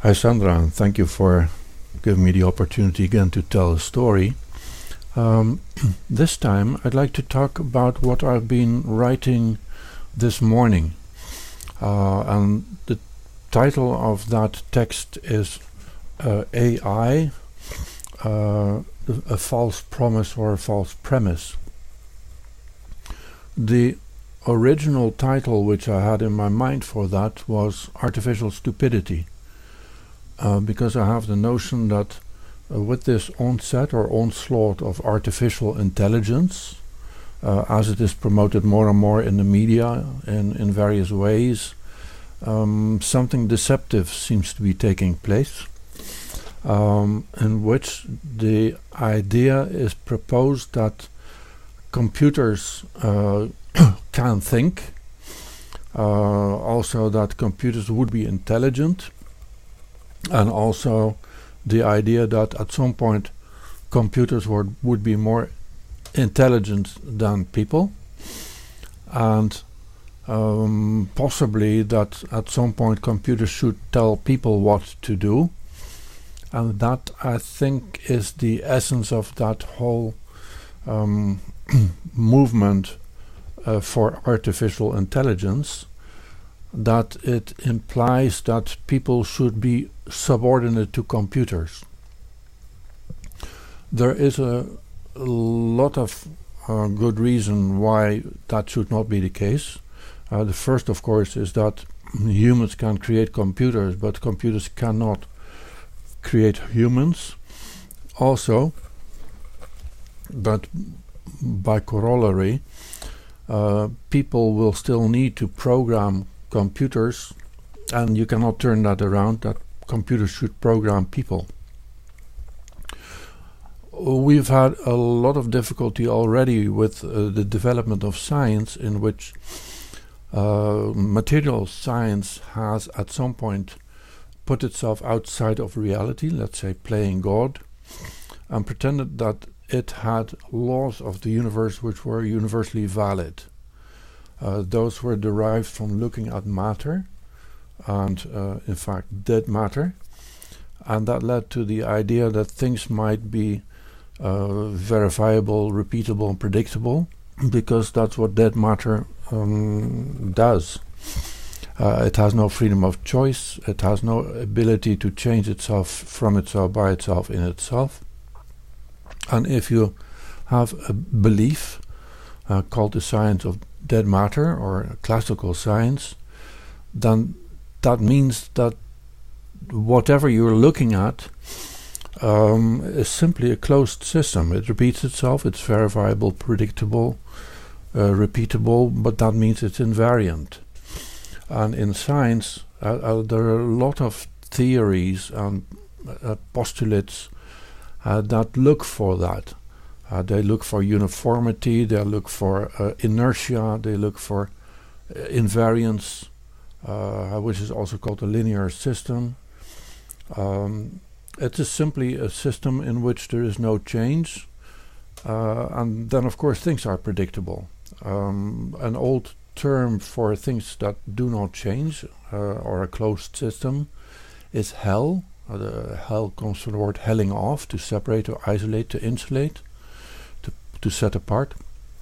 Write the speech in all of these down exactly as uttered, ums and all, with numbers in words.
Hi Sandra, and thank you for giving me the opportunity again to tell a story. Um, this time I'd like to talk about what I've been writing this morning. Uh, and the title of that text is uh, A I, uh, a false promise or a false premise. The original title which I had in my mind for that was Artificial Stupidity. Uh, because I have the notion that uh, with this onset or onslaught of artificial intelligence, uh, as it is promoted more and more in the media in, in various ways, um, something deceptive seems to be taking place, um, in which the idea is proposed that computers uh, can think, uh, also that computers would be intelligent, and also the idea that at some point computers would, would be more intelligent than people, and um, possibly that at some point computers should tell people what to do. And that, I think, is the essence of that whole um, movement uh, for artificial intelligence, that it implies that people should be subordinate to computers. There is a, a lot of uh, good reason why that should not be the case. Uh, the first, of course, is that humans can create computers, but computers cannot create humans. Also, that by corollary, uh, people will still need to program computers, and you cannot turn that around, that computers should program people. We've had a lot of difficulty already with uh, the development of science, in which uh, material science has at some point put itself outside of reality, let's say playing God, and pretended that it had laws of the universe which were universally valid. Uh, those were derived from looking at matter, and uh, in fact dead matter, and that led to the idea that things might be uh, verifiable, repeatable and predictable, because that's what dead matter um, does. Uh, it has no freedom of choice, it has no ability to change itself from itself, by itself, in itself. And if you have a belief uh, called the science of dead matter or classical science, then that means that whatever you're looking at um, is simply a closed system. It repeats itself, it's verifiable, predictable, uh, repeatable, but that means it's invariant. And in science, uh, uh, there are a lot of theories and uh, postulates uh, that look for that. Uh, they look for uniformity, they look for uh, inertia, they look for uh, invariance, uh, which is also called a linear system. Um, it is simply a system in which there is no change, uh, and then of course things are predictable. Um, an old term for things that do not change, uh, or a closed system, is hell. Uh, the hell comes from the word helling off, to separate, to isolate, to insulate, to set apart.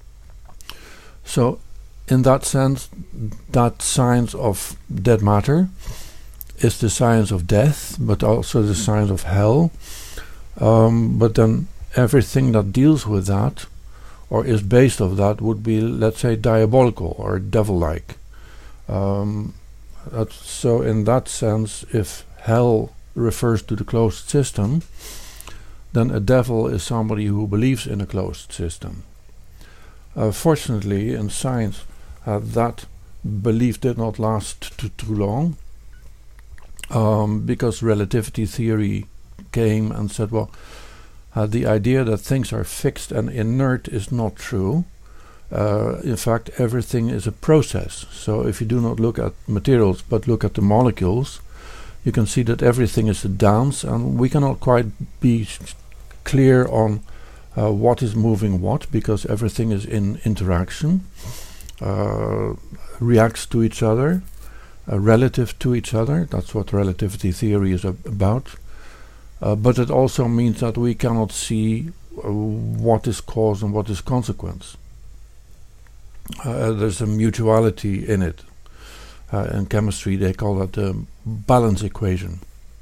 So in that sense, that science of dead matter is the science of death, but also the science of hell. Um, but then everything that deals with that or is based of that would be, let's say, diabolical or devil-like. Um, so in that sense, if hell refers to the closed system, then a devil is somebody who believes in a closed system. Uh, fortunately, in science, uh, that belief did not last too, too long, um, because relativity theory came and said, well, uh, the idea that things are fixed and inert is not true. Uh, in fact, everything is a process. So if you do not look at materials but look at the molecules, you can see that everything is a dance, and we cannot quite be clear on uh, what is moving what, because everything is in interaction, uh, reacts to each other, uh, relative to each other. That's what relativity theory is ab- about. Uh, but it also means that we cannot see uh, what is cause and what is consequence. Uh, there's a mutuality in it. Uh, in chemistry they call that the balance equation.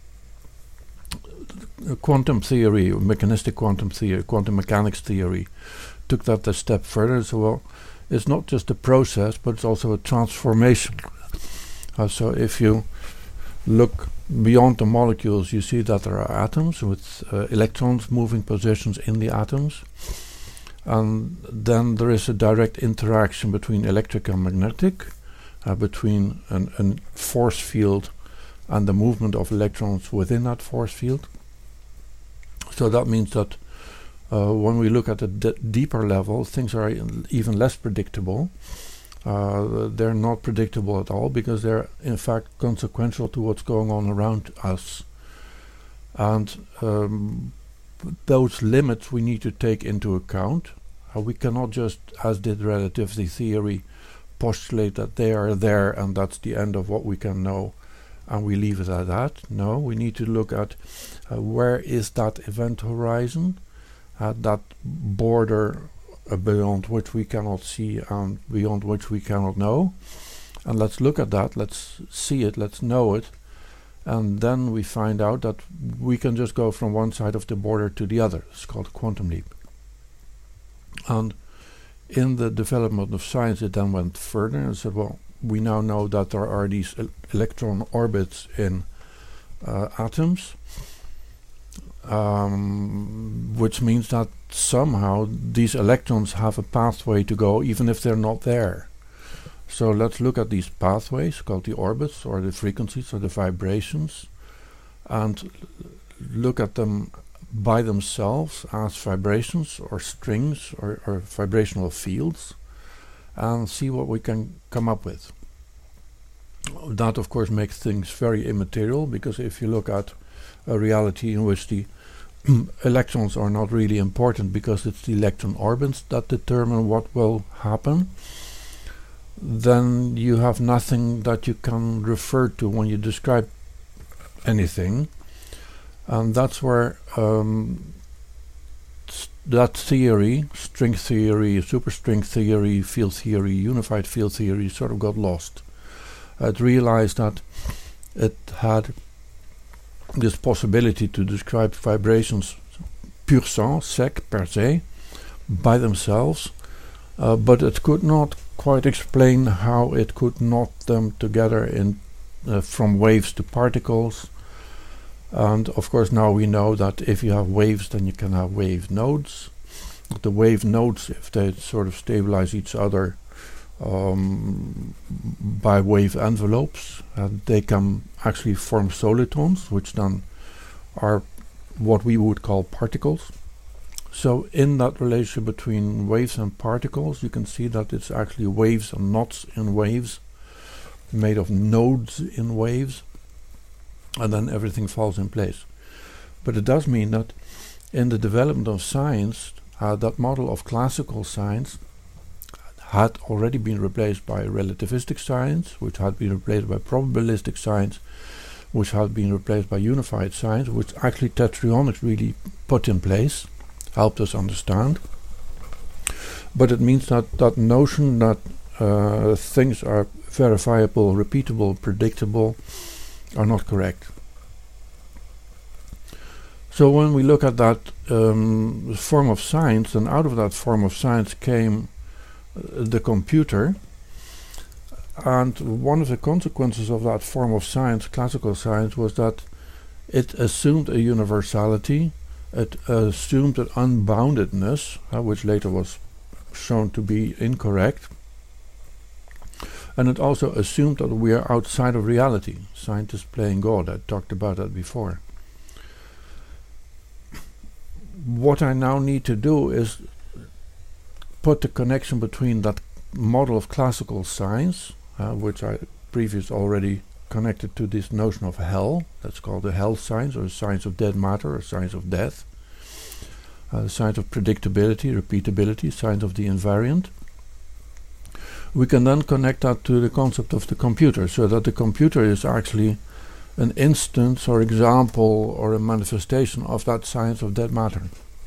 Uh, quantum theory, mechanistic quantum theory, quantum mechanics theory took that a step further. So well, it's not just a process, but it's also a transformation. Uh, so if you look beyond the molecules, you see that there are atoms with uh, electrons moving positions in the atoms. And then there is a direct interaction between electric and magnetic, uh, between an, an force field and the movement of electrons within that force field. So that means that uh, when we look at a d- deeper level, things are even less predictable. Uh, they're not predictable at all because they're in fact consequential to what's going on around us. And um, those limits we need to take into account. Uh, we cannot just, as did relativity theory, postulate that they are there and that's the end of what we can know and we leave it at that. No, we need to look at uh, where is that event horizon, at that border uh, beyond which we cannot see and beyond which we cannot know. And let's look at that, let's see it, let's know it, and then we find out that we can just go from one side of the border to the other. It's called a quantum leap. And in the development of science it then went further and said, well, we now know that there are these el- electron orbits in uh, atoms, um, which means that somehow these electrons have a pathway to go even if they're not there. So let's look at these pathways called the orbits or the frequencies or the vibrations and l- look at them by themselves as vibrations or strings or, or vibrational fields and see what we can come up with. That of course makes things very immaterial, because if you look at a reality in which the electrons are not really important because it's the electron orbits that determine what will happen, then you have nothing that you can refer to when you describe anything. And that's where um, st- that theory, string theory, superstring theory, field theory, unified field theory, sort of got lost. It realized that it had this possibility to describe vibrations pur sang, sec, per se, by themselves, uh, but it could not quite explain how it could knot them together in uh, from waves to particles. And of course now we know that if you have waves, then you can have wave nodes. The wave nodes, if they sort of stabilize each other um, by wave envelopes, and they can actually form solitons, which then are what we would call particles. So in that relation between waves and particles, you can see that it's actually waves and knots in waves, made of nodes in waves, and then everything falls in place. But it does mean that in the development of science, uh, that model of classical science had already been replaced by relativistic science, which had been replaced by probabilistic science, which had been replaced by unified science, which actually Tetronics really put in place, helped us understand. But it means that that notion that uh, things are verifiable, repeatable, predictable, are not correct. So when we look at that um, form of science, then out of that form of science came uh, the computer. And one of the consequences of that form of science, classical science, was that it assumed a universality, it assumed an unboundedness, uh, which later was shown to be incorrect. And it also assumed that we are outside of reality, scientists playing God. I talked about that before. What I now need to do is put the connection between that model of classical science, uh, which I previously already connected to this notion of hell, that's called the hell science, or the science of dead matter, or science of death, uh, the science of predictability, repeatability, science of the invariant. we can then connect that to the concept of the computer, so that the computer is actually an instance or example or a manifestation of that science of dead matter.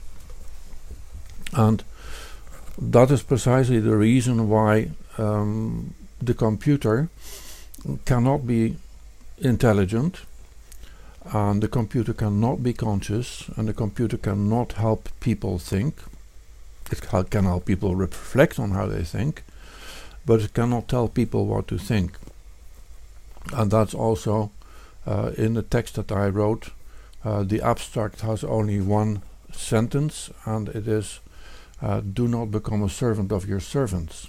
And that is precisely the reason why um, the computer cannot be intelligent, and the computer cannot be conscious, and the computer cannot help people think. It ca can help people reflect on how they think, but it cannot tell people what to think. And that's also uh, in the text that I wrote. Uh, the abstract has only one sentence, and it is, uh, do not become a servant of your servants.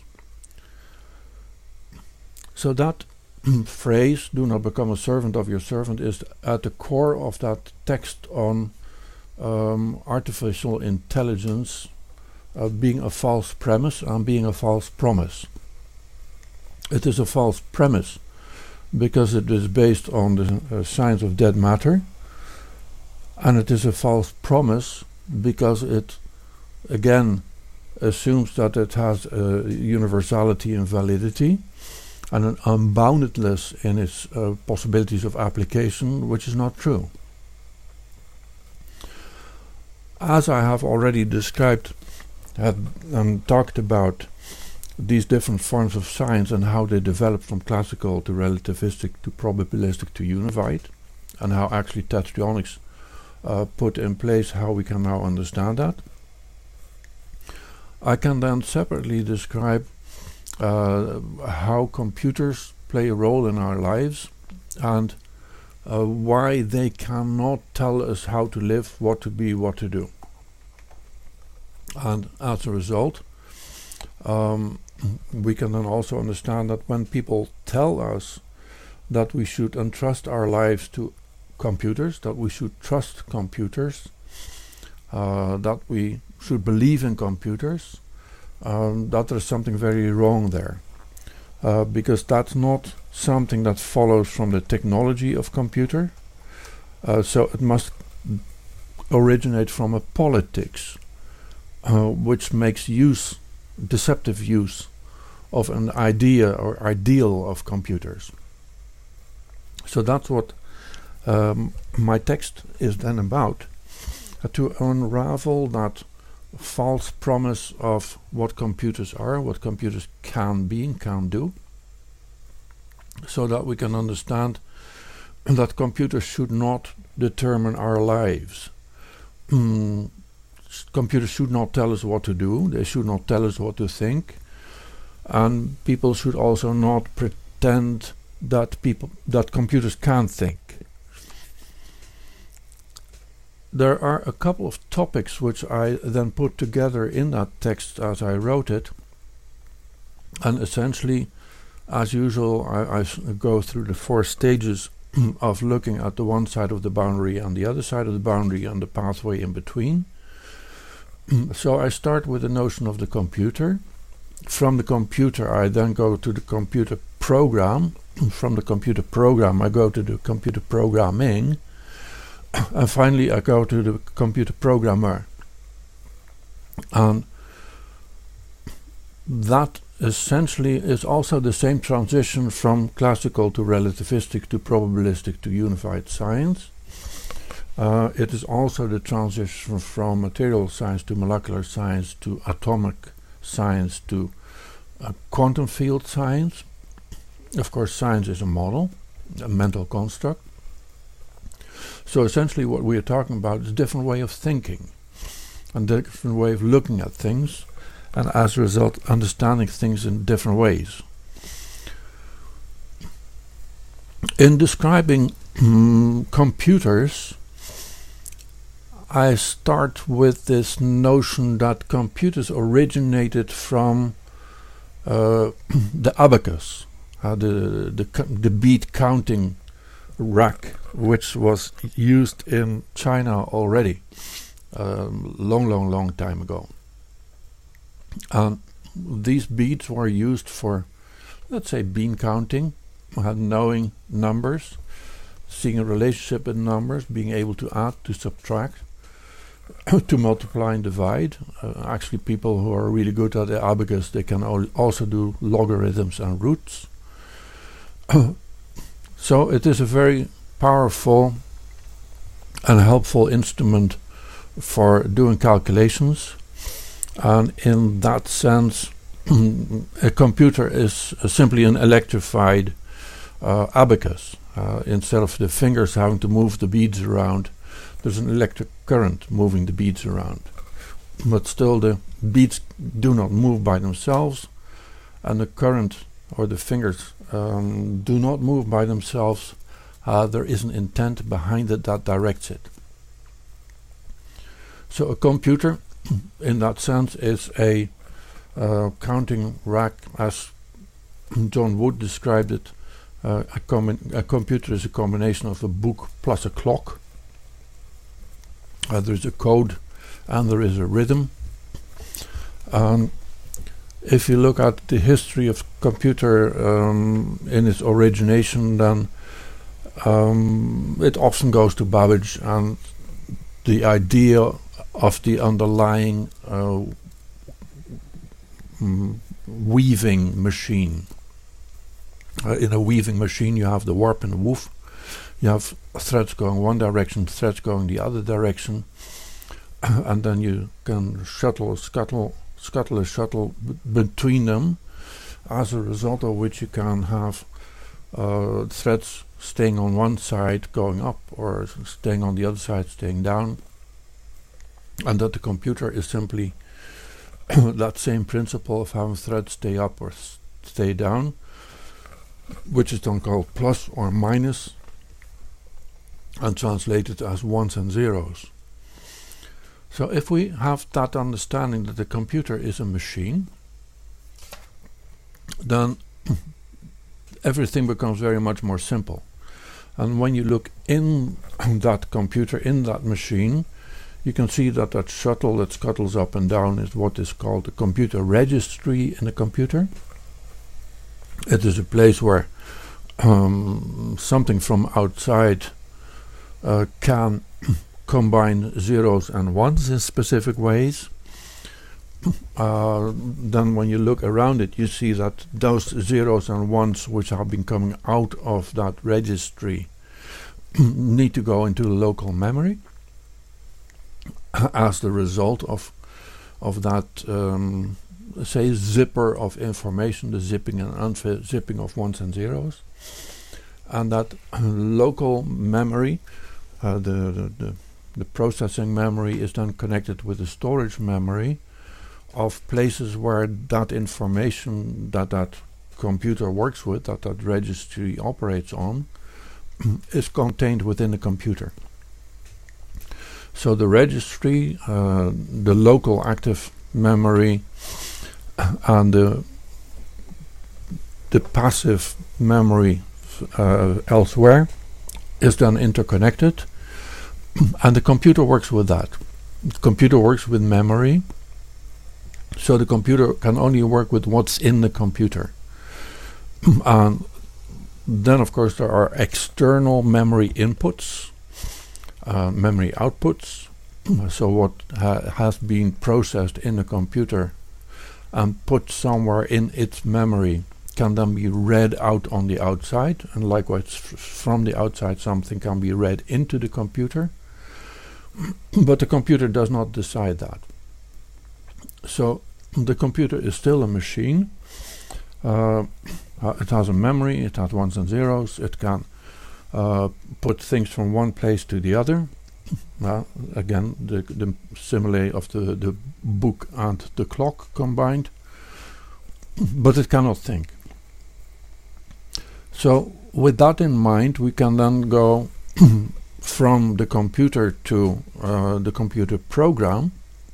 So that phrase, do not become a servant of your servant, is at the core of that text on um, artificial intelligence uh, being a false premise and being a false promise. It is a false premise because it is based on the uh, science of dead matter, and it is a false promise because it again assumes that it has uh, universality and validity, and an unboundedness in its uh, possibilities of application, which is not true. As I have already described have, and talked about these different forms of science and how they develop from classical to relativistic to probabilistic to unified, and how actually tetronics uh, put in place how we can now understand that, I can then separately describe uh, how computers play a role in our lives, and uh, why they cannot tell us how to live, what to be, what to do. And as a result, um, we can then also understand that when people tell us that we should entrust our lives to computers, that we should trust computers, uh, that we should believe in computers, um, that there's something very wrong there. Uh, because that's not something that follows from the technology of computer. Uh, so it must originate from a politics uh, which makes use, deceptive use of an idea or ideal of computers. So that's what um, my text is then about, uh, to unravel that false promise of what computers are, what computers can be and can do, so that we can understand that computers should not determine our lives. Mm, computers should not tell us what to do, they should not tell us what to think, and people should also not pretend that people that computers can think. There are a couple of topics which I then put together in that text as I wrote it, and essentially, as usual, I, I s go through the four stages of looking at the one side of the boundary and the other side of the boundary and the pathway in between. So I start with the notion of the computer. From the computer I then go to the computer program. From the computer program I go to the computer programming. And finally I go to the computer programmer. And that essentially is also the same transition from classical to relativistic to probabilistic to unified science. Uh, it is also the transition from material science to molecular science to atomic science to uh, quantum field science. Of course, science is a model, a mental construct. So essentially what we are talking about is a different way of thinking, a different way of looking at things, and as a result understanding things in different ways. In describing mm, computers, I start with this notion that computers originated from uh, the abacus, uh, the, the, the bead counting rack, which was used in China already a um, long, long, long time ago. And these beads were used for, let's say, bean counting, uh, knowing numbers, seeing a relationship in numbers, being able to add, to subtract, to multiply and divide. Uh, actually, people who are really good at the abacus, they can al also do logarithms and roots. So it is a very powerful and helpful instrument for doing calculations, and in that sense a computer is uh, simply an electrified uh, abacus. Uh, instead of the fingers having to move the beads around, there's an electric current moving the beads around. But still the beads do not move by themselves, and the current or the fingers um, do not move by themselves. Uh, there is an intent behind it that directs it. So a computer in that sense is a uh, counting rack, as John Wood described it. Uh, a, com a computer is a combination of a book plus a clock. Uh, there is a code and there is a rhythm. Um, if you look at the history of computer um, in its origination, then um, it often goes to Babbage and the idea of the underlying uh, mm, weaving machine. Uh, in a weaving machine you have the warp and the woof. You have threads going one direction, threads going the other direction, and then you can shuttle, scuttle, scuttle a shuttle b between them, as a result of which you can have uh, threads staying on one side going up, or staying on the other side staying down, and that the computer is simply that same principle of having threads stay up or stay down, which is then called plus or minus, and translated as ones and zeros. So if we have that understanding that the computer is a machine, then everything becomes very much more simple. And when you look in that computer, in that machine, you can see that that shuttle that scuttles up and down is what is called a computer registry in a computer. It is a place where um, something from outside uh, can combine zeros and ones in specific ways. Uh, then when you look around it, you see that those zeros and ones which have been coming out of that registry need to go into the local memory as the result of of that um, say zipper of information, the zipping and unzipping of ones and zeros, and that local memory, uh, the, the, the the processing memory, is then connected with the storage memory of places where that information that that computer works with, that that registry operates on, is contained within the computer. So the registry, uh, the local active memory, and the the passive memory uh, elsewhere is then interconnected, and the computer works with that. The computer works with memory, so the computer can only work with what's in the computer. And then of course there are external memory inputs, uh, memory outputs. So what ha has been processed in the computer and put somewhere in its memory can then be read out on the outside, and likewise f from the outside something can be read into the computer. But the computer does not decide that. So the computer is still a machine. Uh, uh, it has a memory, it has ones and zeros, it can uh, put things from one place to the other. Uh, again, the, the simile of the, the book and the clock combined. But it cannot think. So with that in mind, we can then go from the computer to uh, the computer program.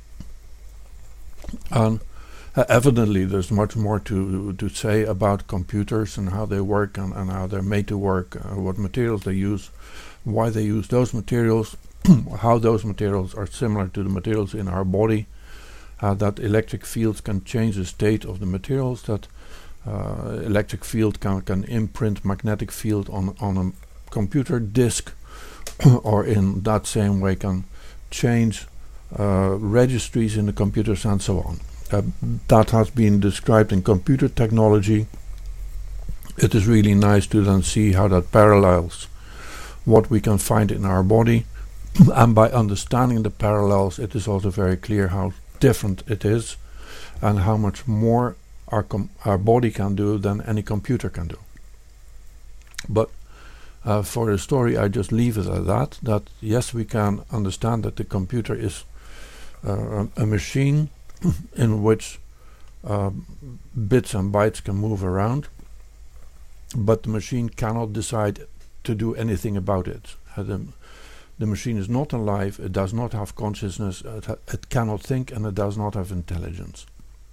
And uh, evidently there's much more to to say about computers and how they work, and, and how they're made to work, uh, what materials they use, why they use those materials, how those materials are similar to the materials in our body, uh, that electric fields can change the state of the materials, that uh, electric field can, can imprint magnetic field on, on a computer disk, or in that same way can change uh, registries in the computers and so on. Uh, that has been described in computer technology. It is really nice to then see how that parallels what we can find in our body. And by understanding the parallels, it is also very clear how different it is and how much more our, com our body can do than any computer can do. But uh, for the story, I just leave it at that, that yes, we can understand that the computer is uh, a machine in which uh, bits and bytes can move around, but the machine cannot decide to do anything about it. Uh, the, the machine is not alive, it does not have consciousness, it, ha it cannot think, and it does not have intelligence.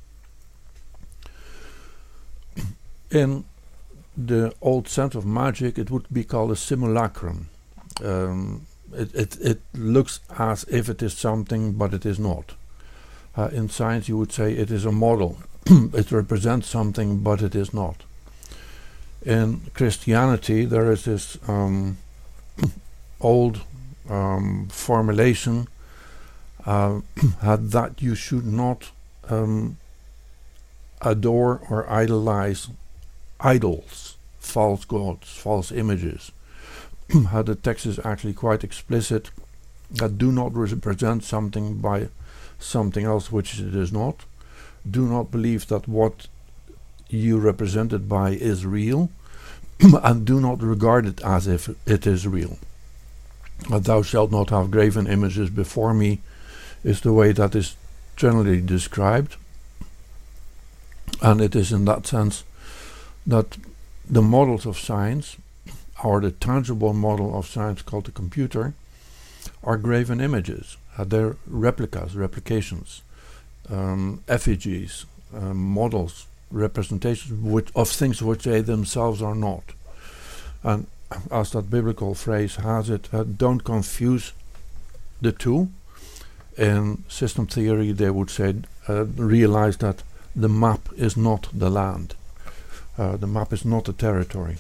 In the old sense of magic, it would be called a simulacrum. Um, it, it, it looks as if it is something, but it is not. Uh, in science, you would say it is a model. It represents something, but it is not. In Christianity, there is this um, old um, formulation uh, that you should not um, adore or idolize idols, false gods, false images. How the text is actually quite explicit, that do not represent something by something else which it is not. Do not believe that what you represent it by is real, and do not regard it as if it is real. Uh, thou shalt not have graven images before me is the way that is generally described, and it is in that sense that the models of science, or the tangible model of science called the computer, are graven images. Uh, they're replicas, replications, um, effigies, um, models, representations which of things which they themselves are not. And as that biblical phrase has it, uh, don't confuse the two. In system theory, they would say, uh, realize that the map is not the land. Uh, the map is not a territory.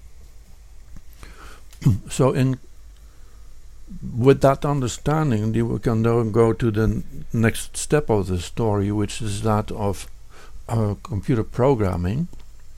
So in with that understanding, we can now go to the n next step of the story, which is that of uh, computer programming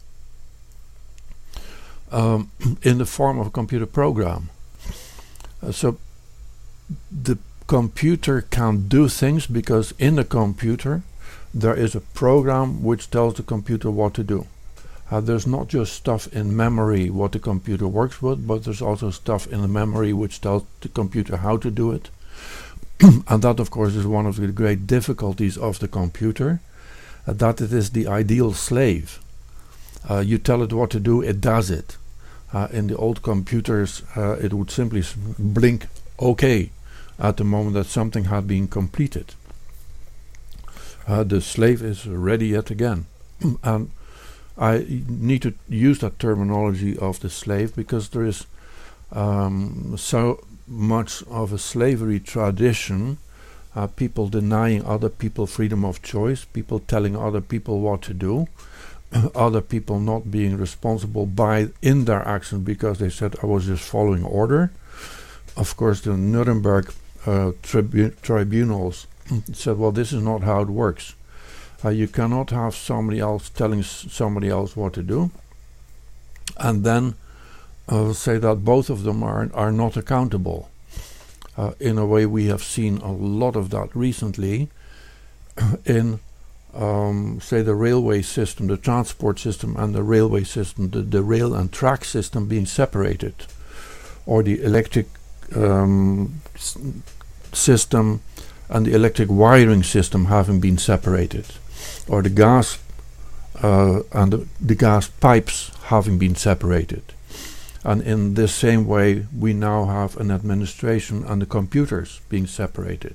um, in the form of a computer program. Uh, so the computer can do things because in the computer there is a program which tells the computer what to do. Uh, there's not just stuff in memory what the computer works with, but there's also stuff in the memory which tells the computer how to do it. And that, of course, is one of the great difficulties of the computer, uh, that it is the ideal slave. Uh, you tell it what to do, it does it. Uh, in the old computers, uh, it would simply blink OK at the moment that something had been completed. Uh, the slave is ready yet again. And I need to use that terminology of the slave because there is um, so much of a slavery tradition, uh, people denying other people freedom of choice, people telling other people what to do, other people not being responsible by in their action because they said I was just following order. Of course, the Nuremberg uh, tribu tribunals said, well, this is not how it works. Uh, you cannot have somebody else telling s somebody else what to do, and then uh, say that both of them are are not accountable. Uh, in a way, we have seen a lot of that recently in, um, say, the railway system, the transport system, and the railway system, the, the rail and track system being separated, or the electric um, s system and the electric wiring system having been separated, or the gas uh, and the, the gas pipes having been separated. And in this same way, we now have an administration and the computers being separated.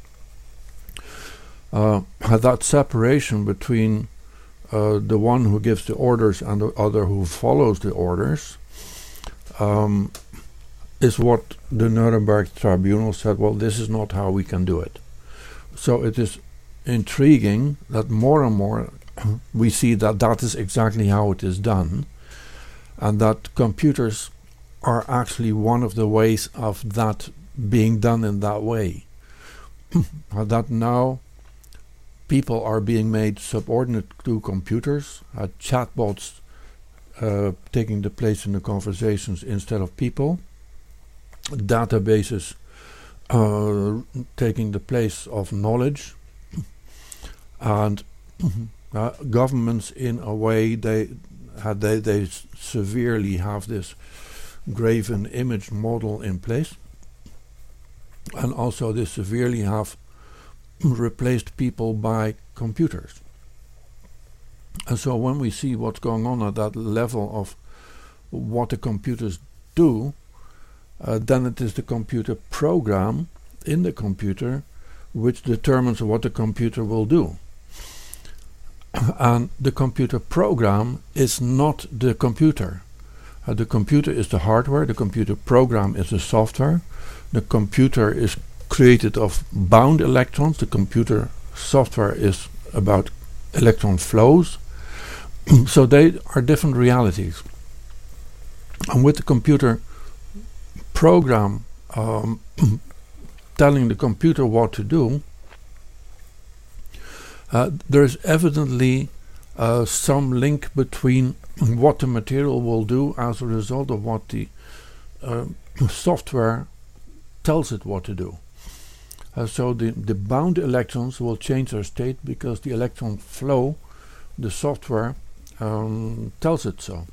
Uh, that separation between uh, the one who gives the orders and the other who follows the orders um, is what the Nuremberg tribunal said, well, this is not how we can do it. So it is intriguing that more and more we see that that is exactly how it is done, and that computers are actually one of the ways of that being done in that way. that now people are being made subordinate to computers, uh, chatbots uh, taking the place in the conversations instead of people, databases uh, taking the place of knowledge, and uh, governments in a way they uh, they they s- severely have this graven image model in place, and also they severely have replaced people by computers. And so when we see what's going on at that level of what the computers do, uh, then it is the computer program in the computer which determines what the computer will do. And the computer program is not the computer. Uh, the computer is the hardware, the computer program is the software. The computer is created of bound electrons. The computer software is about electron flows. So they are different realities. And with the computer program um, telling the computer what to do, uh, there is evidently uh, some link between what the material will do as a result of what the uh, software tells it what to do. Uh, so the, the bound electrons will change their state because the electron flow, the software, um, tells it so.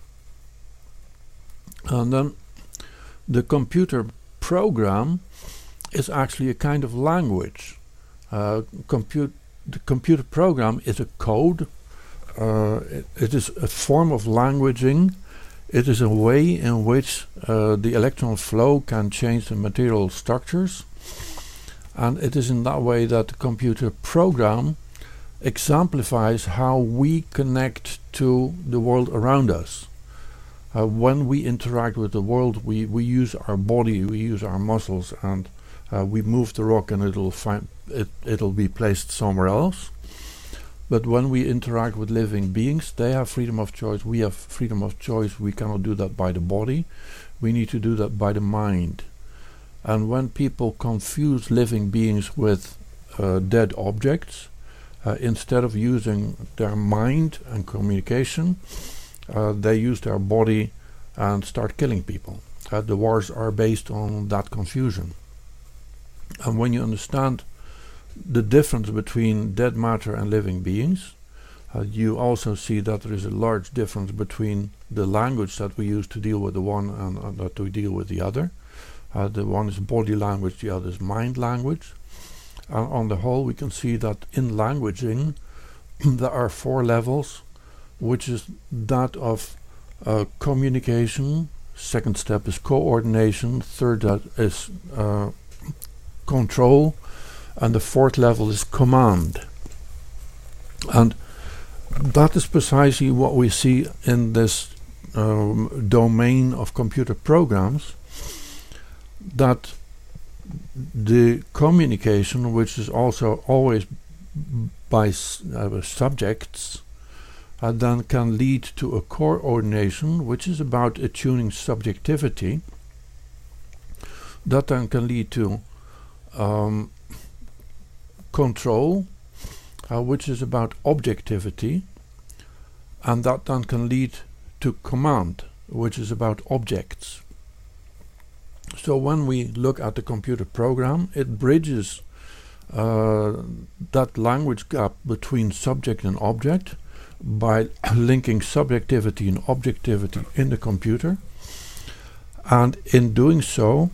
And then the computer program is actually a kind of language. Uh, compute, the computer program is a code. Uh, it, it is a form of languaging. It is a way in which uh, the electron flow can change the material structures. And it is in that way that the computer program exemplifies how we connect to the world around us. Uh, when we interact with the world, we, we use our body, we use our muscles, and uh, we move the rock and it'll find it, it'll be placed somewhere else. But when we interact with living beings, they have freedom of choice, we have freedom of choice. We cannot do that by the body, we need to do that by the mind. And when people confuse living beings with uh, dead objects, uh, instead of using their mind and communication, uh, they use their body and start killing people. Uh, the wars are based on that confusion. And when you understand the difference between dead matter and living beings, uh, you also see that there is a large difference between the language that we use to deal with the one and uh, that we deal with the other. Uh, the one is body language, the other is mind language. And on the whole, we can see that in languaging there are four levels, which is that of uh, communication. Second step is coordination. Third that is uh, control. And the fourth level is command. And that is precisely what we see in this um, domain of computer programs, that the communication, which is also always by s- uh, subjects, uh, then can lead to a coordination, which is about attuning subjectivity. That then can lead to um, control, uh, which is about objectivity, and that then can lead to command, which is about objects. So when we look at the computer program, it bridges uh, that language gap between subject and object by linking subjectivity and objectivity in the computer, and in doing so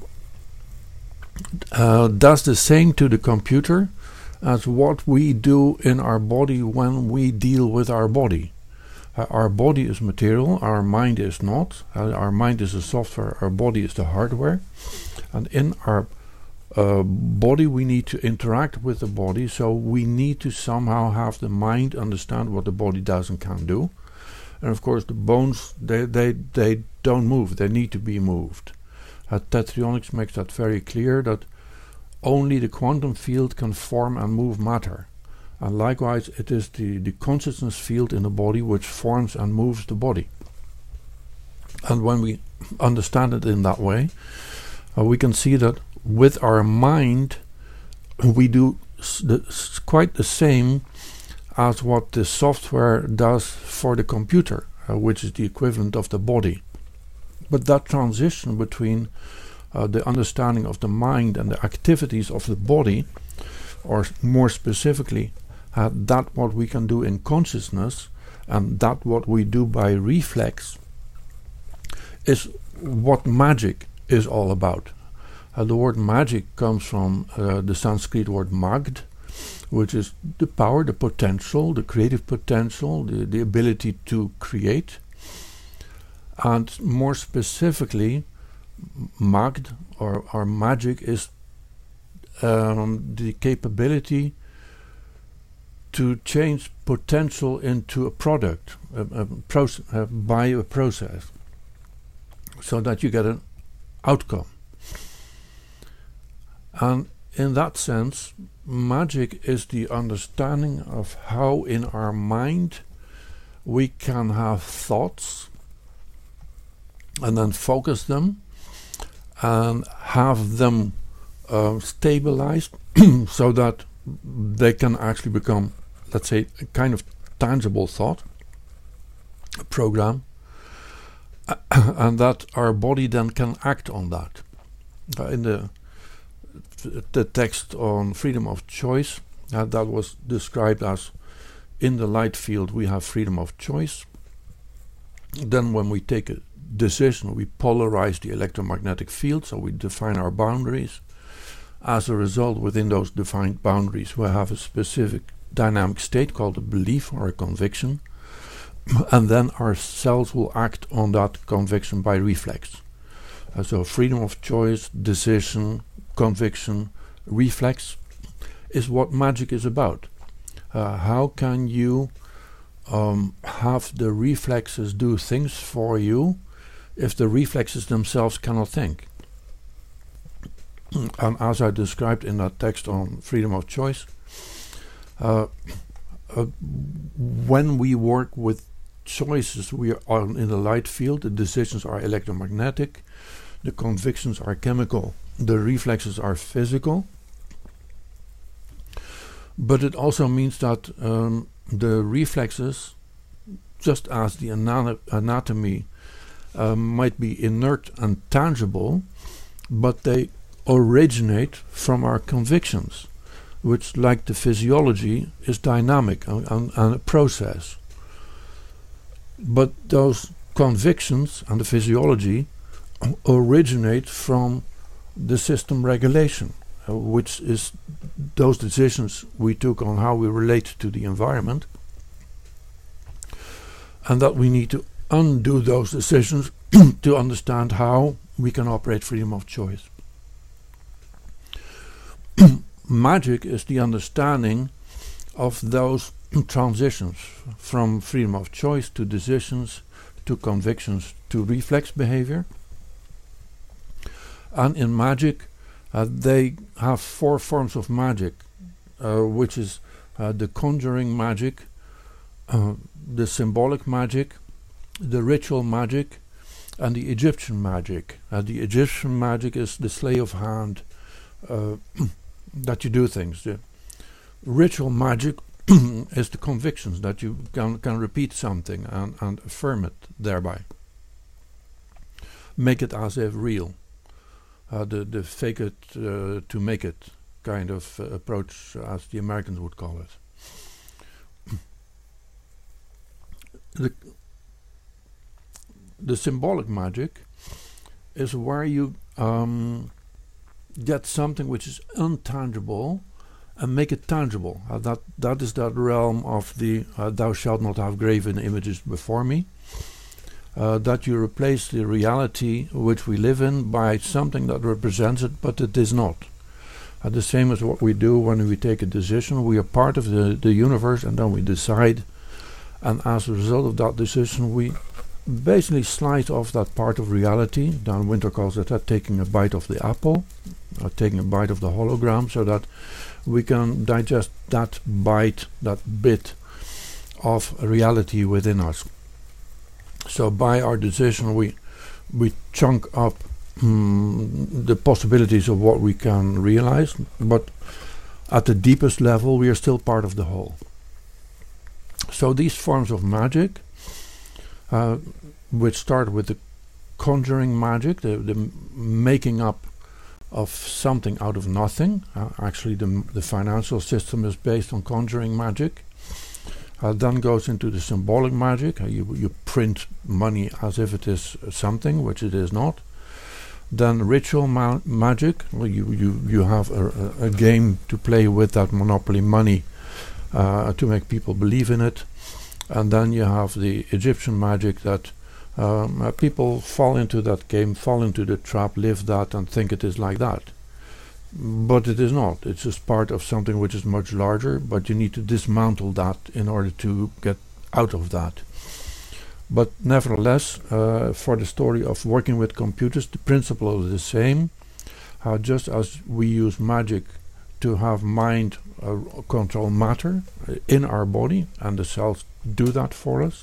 uh, does the same to the computer as what we do in our body when we deal with our body. Uh, our body is material, our mind is not. Uh, our mind is the software, our body is the hardware. And in our uh, body we need to interact with the body, so we need to somehow have the mind understand what the body does and can do. And of course the bones, they, they, they don't move, they need to be moved. Uh, Tetronics makes that very clear, that only the quantum field can form and move matter. And likewise it is the, the consciousness field in the body which forms and moves the body. And when we understand it in that way, uh, we can see that with our mind we do s the, s quite the same as what the software does for the computer, uh, which is the equivalent of the body. But that transition between uh, the understanding of the mind and the activities of the body, or more specifically, uh, that what we can do in consciousness and that what we do by reflex, is what magic is all about. Uh, the word magic comes from uh, the Sanskrit word magd, which is the power, the potential, the creative potential, the, the ability to create. And more specifically, magd or, or magic is um, the capability to change potential into a product, a, a proce uh, by a process, so that you get an outcome. And in that sense, magic is the understanding of how in our mind we can have thoughts and then focus them and have them uh, stabilized so that they can actually become, let's say, a kind of tangible thought, a program, and that our body then can act on that. Uh, in the the text on freedom of choice, uh, that was described as, in the light field we have freedom of choice. Then when we take a decision, we polarize the electromagnetic field, so we define our boundaries. As a result, within those defined boundaries we have a specific dynamic state called a belief or a conviction, and then our cells will act on that conviction by reflex. Uh, so freedom of choice, decision, conviction, reflex is what magic is about. Uh, how can you um, have the reflexes do things for you if the reflexes themselves cannot think? And as I described in that text on freedom of choice, uh, uh, when we work with choices, we are in the light field. The decisions are electromagnetic, the convictions are chemical, the reflexes are physical. But it also means that um, the reflexes, just as the ana anatomy uh, might be inert and tangible, but they originate from our convictions, which, like the physiology, is dynamic and, and, and a process. But those convictions and the physiology originate from the system regulation, uh, which is those decisions we took on how we relate to the environment, and that we need to undo those decisions to understand how we can operate freedom of choice. Magic is the understanding of those transitions from freedom of choice to decisions to convictions to reflex behavior. And in magic, uh, they have four forms of magic, uh, which is uh, the conjuring magic, uh, the symbolic magic, the ritual magic, and the Egyptian magic. Uh, the Egyptian magic is the sleight of hand, uh, that you do things. The ritual magic is the convictions, that you can, can repeat something and, and affirm it thereby. Make it as if real. Uh, the, the fake it uh, to make it kind of uh, approach, as the Americans would call it. the, the symbolic magic is where you um, get something which is untangible and make it tangible. Uh, that that is that realm of the uh, thou shalt not have graven images before me. Uh, that you replace the reality which we live in by something that represents it, but it is not. Uh, the same as what we do when we take a decision. We are part of the, the universe, and then we decide, and as a result of that decision we basically slice off that part of reality. Dan Winter calls it uh, taking a bite of the apple, or taking a bite of the hologram, so that we can digest that bite, that bit of reality within us. So by our decision we we chunk up mm, the possibilities of what we can realize, but at the deepest level, we are still part of the whole. So these forms of magic, uh, which start with the conjuring magic, the, the making up of something out of nothing. Uh, actually, the, the financial system is based on conjuring magic. Uh, then goes into the symbolic magic. Uh, you, you print money as if it is something, which it is not. Then ritual ma magic. Well, you, you, you have a, a, a game to play with that Monopoly money uh, to make people believe in it. And then you have the Egyptian magic that um, uh, people fall into that game, fall into the trap, live that and think it is like that. But it is not. It's just part of something which is much larger, but you need to dismantle that in order to get out of that. But nevertheless, uh, for the story of working with computers, the principle is the same. Uh, just as we use magic to have mind uh, control matter uh, in our body, and the cells do that for us.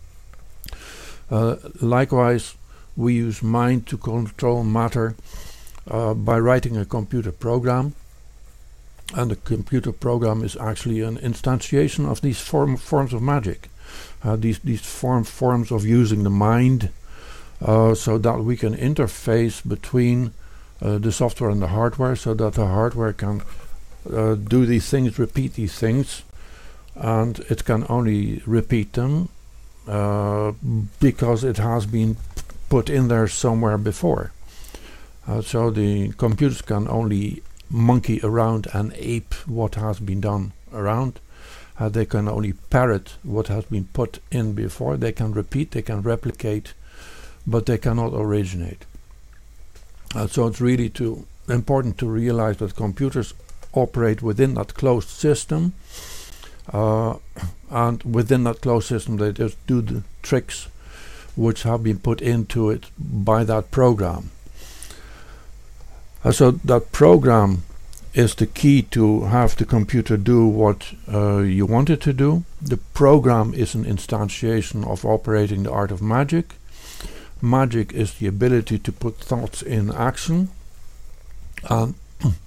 Uh, likewise, we use mind to control matter uh, by writing a computer program. And the computer program is actually an instantiation of these form forms of magic. Uh, these these form forms of using the mind, uh, so that we can interface between uh, the software and the hardware, so that the hardware can uh, do these things, repeat these things, and it can only repeat them uh, because it has been put in there somewhere before. Uh, so the computers can only monkey around and ape what has been done around. Uh, they can only parrot what has been put in before. They can repeat, they can replicate, but they cannot originate. Uh, so it's really too important to realize that computers operate within that closed system, uh, and within that closed system they just do the tricks which have been put into it by that program. Uh, so that program is the key to have the computer do what uh, you want it to do. The program is an instantiation of operating the art of magic. Magic is the ability to put thoughts in action. And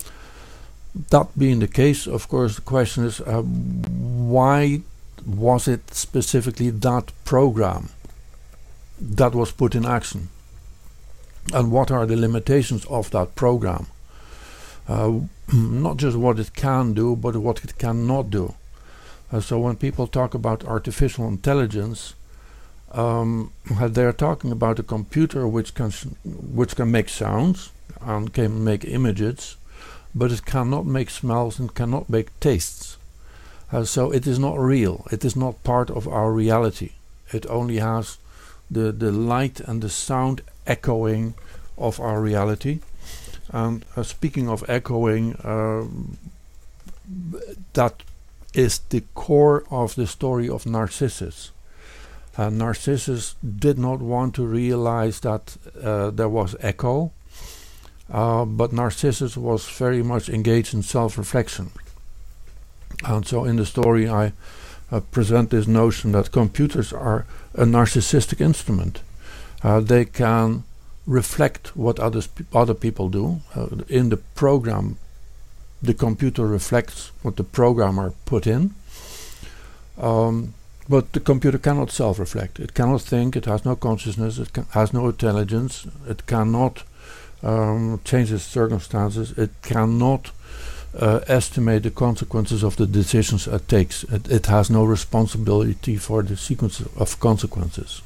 that being the case, of course, the question is uh, why was it specifically that program that was put in action? And what are the limitations of that program? Uh, not just what it can do, but what it cannot do. Uh, so when people talk about artificial intelligence, um, they are talking about a computer which can which can make sounds and can make images, but it cannot make smells and cannot make tastes. Uh, so it is not real. It is not part of our reality. It only has the the light and the sound echoing of our reality. And uh, speaking of echoing, uh, that is the core of the story of Narcissus. Uh, Narcissus did not want to realize that uh, there was echo, uh, but Narcissus was very much engaged in self-reflection. And so in the story I uh, present this notion that computers are a narcissistic instrument. Uh, they can reflect what others pe other people do. Uh, in the program, the computer reflects what the programmer put in. Um, but the computer cannot self-reflect. It cannot think, it has no consciousness, it has no intelligence, it cannot um, change its circumstances, it cannot uh, estimate the consequences of the decisions it takes. It, it has no responsibility for the sequence of consequences.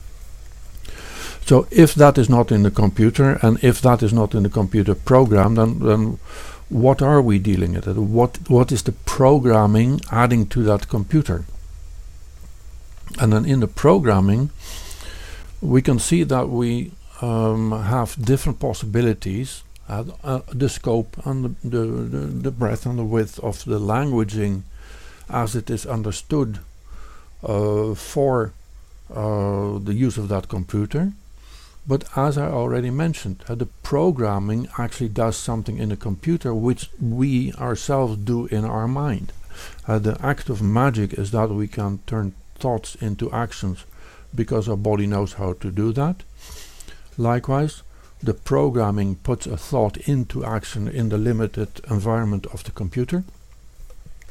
So if that is not in the computer, and if that is not in the computer program, then, then what are we dealing with? What, what is the programming adding to that computer? And then in the programming, we can see that we um, have different possibilities, uh, uh, the scope and the, the, the, the breadth and the width of the languaging as it is understood uh, for uh, the use of that computer. But as I already mentioned, uh, the programming actually does something in the computer which we ourselves do in our mind. Uh, the act of magic is that we can turn thoughts into actions because our body knows how to do that. Likewise, the programming puts a thought into action in the limited environment of the computer.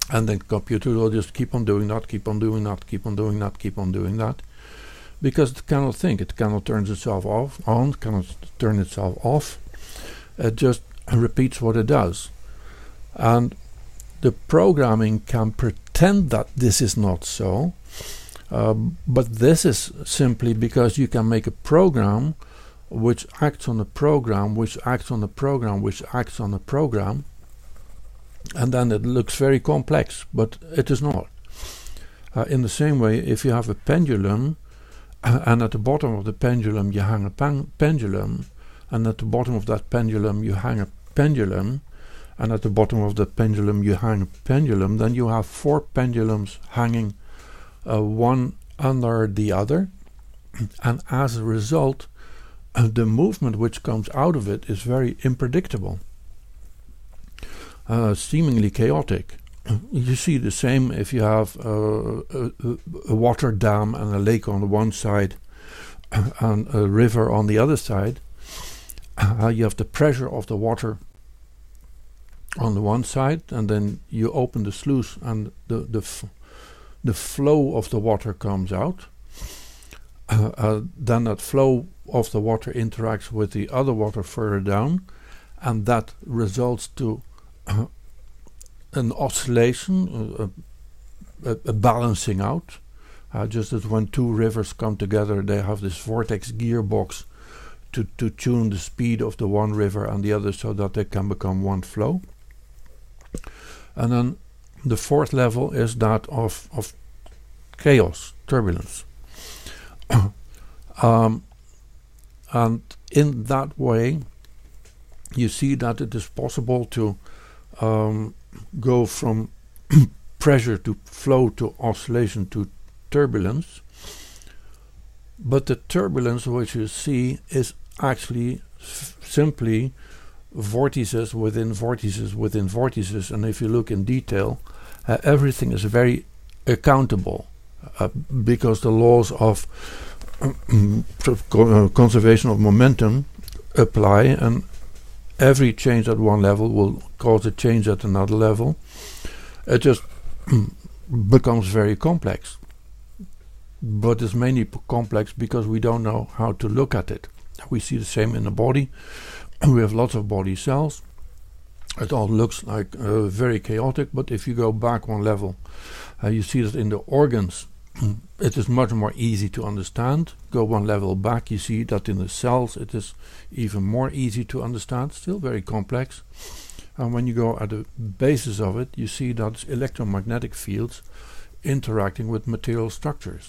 And the computer will just keep on doing that, keep on doing that, keep on doing that, keep on doing that. Because it cannot think, it cannot turn itself off, on, cannot turn itself off. It just repeats what it does. And the programming can pretend that this is not so, um, but this is simply because you can make a program which acts on a program, which acts on a program, which acts on a program, and then it looks very complex, but it is not. Uh, in the same way, if you have a pendulum, uh, and at the bottom of the pendulum you hang a pen pendulum, and at the bottom of that pendulum you hang a pendulum, and at the bottom of the pendulum you hang a pendulum, then you have four pendulums hanging uh, one under the other, and as a result uh, the movement which comes out of it is very unpredictable, uh, seemingly chaotic. You see the same if you have uh, a, a water dam and a lake on the one side and a river on the other side. Uh, you have the pressure of the water on the one side, and then you open the sluice and the the, f the flow of the water comes out. Uh, uh, then that flow of the water interacts with the other water further down, and that results to uh, an oscillation, uh, a, a balancing out. Uh, just as when two rivers come together, they have this vortex gearbox to, to tune the speed of the one river and the other so that they can become one flow. And then the fourth level is that of, of chaos, turbulence. um, and in that way, you see that it is possible to um, go from pressure to flow to oscillation to turbulence. But the turbulence which you see is actually simply vortices within vortices within vortices, and if you look in detail, uh, everything is very accountable uh, because the laws of uh, conservation of momentum apply, and every change at one level will cause a change at another level. It just becomes very complex, but it's mainly p complex because we don't know how to look at it. We see the same in the body. We have lots of body cells. It all looks like uh, very chaotic, but if you go back one level, uh, you see that in the organs it is much more easy to understand. Go one level back, you see that in the cells it is even more easy to understand, still very complex. And when you go at the basis of it, you see that it's electromagnetic fields interacting with material structures,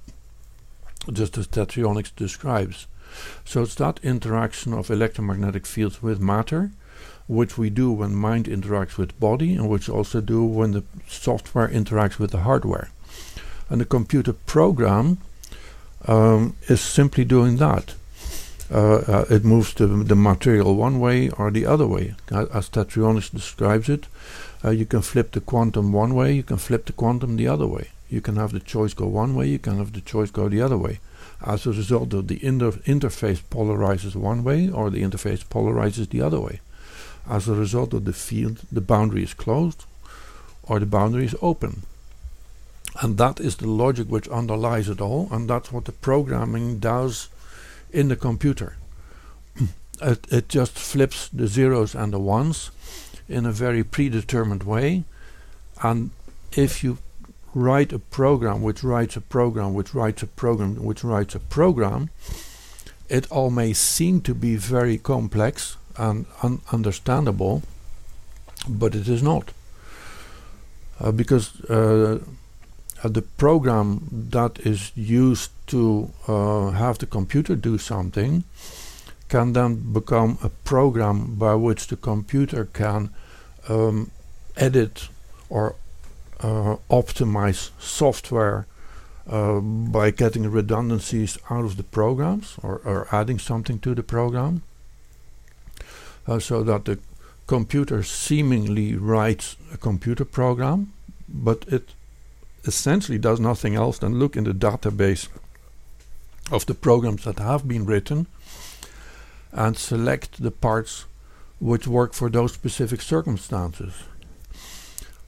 just as Tetronics describes. So it's that interaction of electromagnetic fields with matter, which we do when mind interacts with body, and which also do when the software interacts with the hardware. And the computer program um, is simply doing that. Uh, uh, it moves the, the material one way or the other way. Uh, as Tetronics describes it, uh, you can flip the quantum one way, you can flip the quantum the other way. You can have the choice go one way, you can have the choice go the other way. As a result of the inter interface polarizes one way, or the interface polarizes the other way. As a result of the field, the boundary is closed or the boundary is open. And that is the logic which underlies it all, and that's what the programming does in the computer. it, it just flips the zeros and the ones in a very predetermined way, and if you write a program which writes a program which writes a program which writes a program, it all may seem to be very complex and ununderstandable, but it is not. Uh, because uh, uh, the program that is used to uh, have the computer do something can then become a program by which the computer can um, edit or uh, optimize software uh, by getting redundancies out of the programs, or, or adding something to the program, uh, so that the computer seemingly writes a computer program, but it essentially does nothing else than look in the database of the programs that have been written and select the parts which work for those specific circumstances.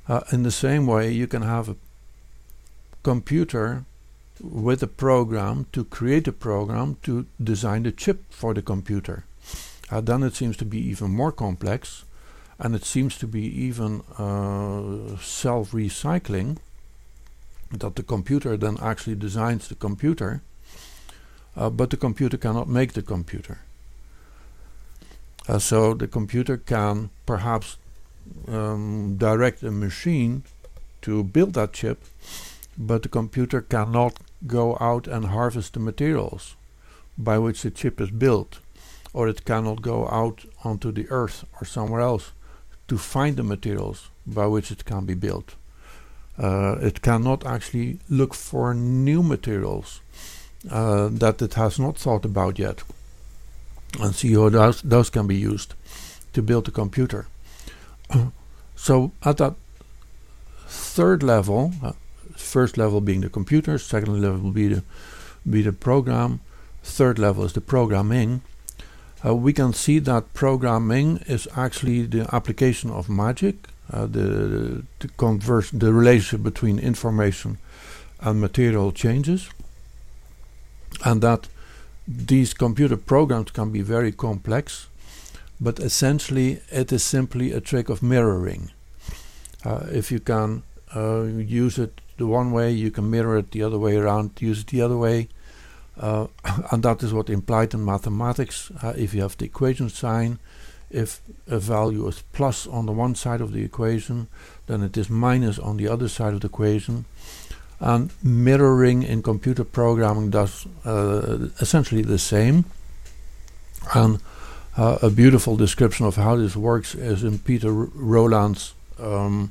Uh, in the same way, you can have a computer with a program to create a program to design the chip for the computer. Uh, then it seems to be even more complex, and it seems to be even uh, self-recycling, that the computer then actually designs the computer, uh, but the computer cannot make the computer. Uh, so the computer can perhaps um, direct a machine to build that chip, but the computer cannot go out and harvest the materials by which the chip is built, or it cannot go out onto the earth or somewhere else to find the materials by which it can be built. Uh, it cannot actually look for new materials uh, that it has not thought about yet and see how those, those can be used to build a computer. So at that third level, uh, first level being the computer, second level will be the, be the program, third level is the programming. Uh, we can see that programming is actually the application of magic, uh, the, the conversion, the relationship between information and material changes, and that these computer programs can be very complex, but essentially it is simply a trick of mirroring. Uh, if you can uh, use it the one way, you can mirror it the other way around, use it the other way. Uh, and that is what implied in mathematics. Uh, if you have the equation sign, if a value is plus on the one side of the equation, then it is minus on the other side of the equation. And mirroring in computer programming does uh, essentially the same. And uh, a beautiful description of how this works is in Peter R- Roland's um,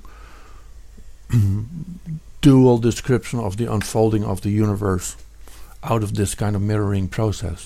dual description of the unfolding of the universe out of this kind of mirroring process.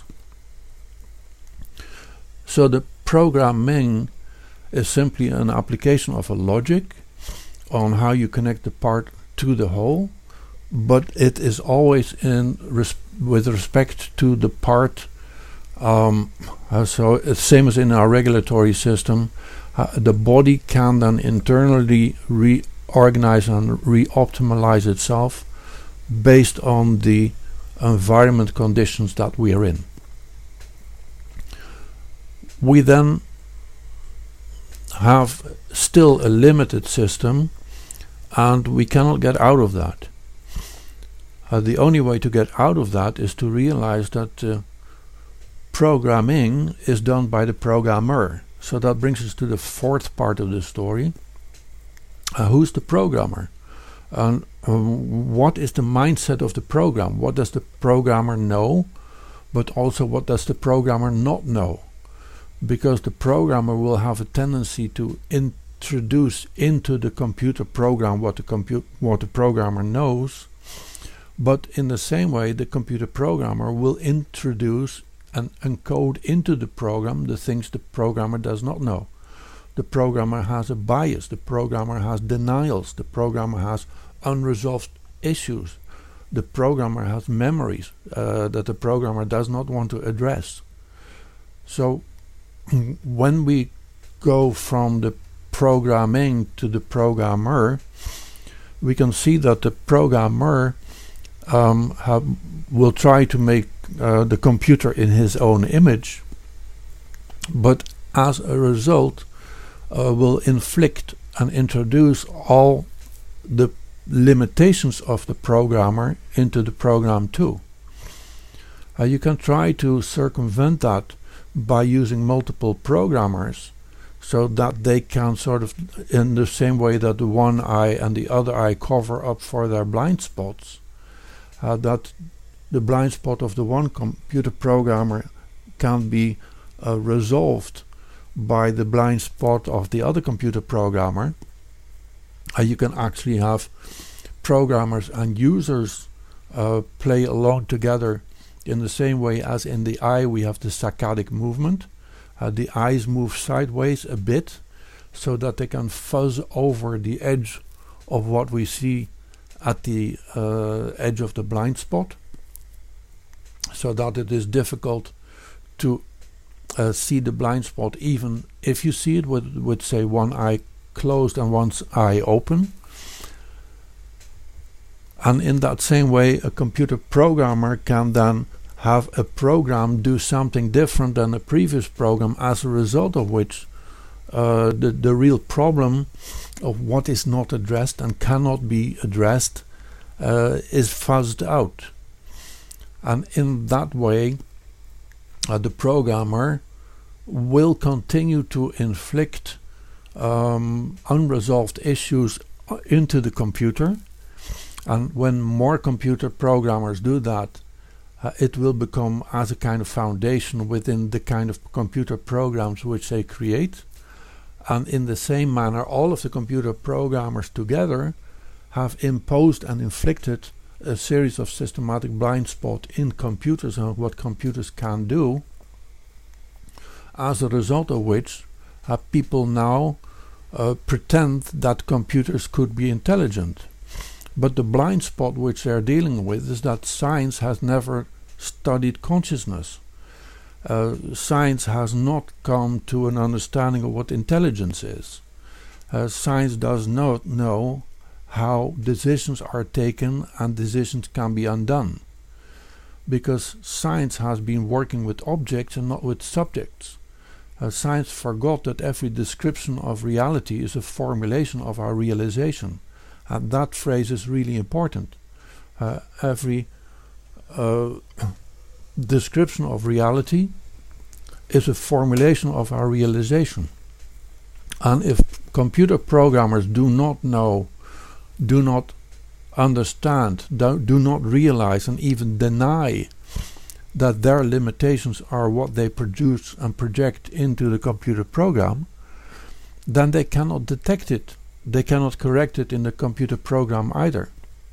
So the programming is simply an application of a logic on how you connect the part to the whole, but it is always in res- with respect to the part. Um, uh, so it's same as in our regulatory system. Uh, the body can then internally reorganize and re-optimize itself based on the environment conditions that we are in. We then have still a limited system, and we cannot get out of that. Uh, the only way to get out of that is to realize that uh, programming is done by the programmer. So that brings us to the fourth part of the story. Uh, who's the programmer? And um, what is the mindset of the program? What does the programmer know? But also, what does the programmer not know? Because the programmer will have a tendency to introduce into the computer program what the compu- what the programmer knows. But in the same way, the computer programmer will introduce and encode into the program the things the programmer does not know. The programmer has a bias, the programmer has denials, the programmer has unresolved issues, the programmer has memories uh, that the programmer does not want to address. So when we go from the programming to the programmer, we can see that the programmer um, have, will try to make uh, the computer in his own image, but as a result uh, will inflict and introduce all the limitations of the programmer into the program too. Uh, you can try to circumvent that by using multiple programmers, so that they can sort of, in the same way that the one eye and the other eye cover up for their blind spots, uh, that the blind spot of the one computer programmer can be uh, resolved by the blind spot of the other computer programmer. Uh, you can actually have programmers and users uh, play along together in the same way as in the eye we have the saccadic movement. Uh, the eyes move sideways a bit so that they can fuzz over the edge of what we see at the uh, edge of the blind spot, so that it is difficult to uh, see the blind spot even if you see it with, with say one eye closed and one's eye open. And in that same way, a computer programmer can then have a program do something different than a previous program, as a result of which uh, the, the real problem of what is not addressed and cannot be addressed uh, is fuzzed out. And in that way, uh, the programmer will continue to inflict um, unresolved issues into the computer. And when more computer programmers do that, uh, it will become as a kind of foundation within the kind of computer programs which they create. And in the same manner, all of the computer programmers together have imposed and inflicted a series of systematic blind spots in computers and what computers can do, as a result of which uh, people now uh, pretend that computers could be intelligent. But the blind spot which they're dealing with is that science has never studied consciousness. Uh, science has not come to an understanding of what intelligence is. Uh, science does not know how decisions are taken and decisions can be undone. Because science has been working with objects and not with subjects. Uh, science forgot that every description of reality is a formulation of our realization. And that phrase is really important. Uh, every uh, description of reality is a formulation of our realization. And if computer programmers do not know, do not understand, do, do not realize and even deny that their limitations are what they produce and project into the computer program, then they cannot detect it. They cannot correct it in the computer program either.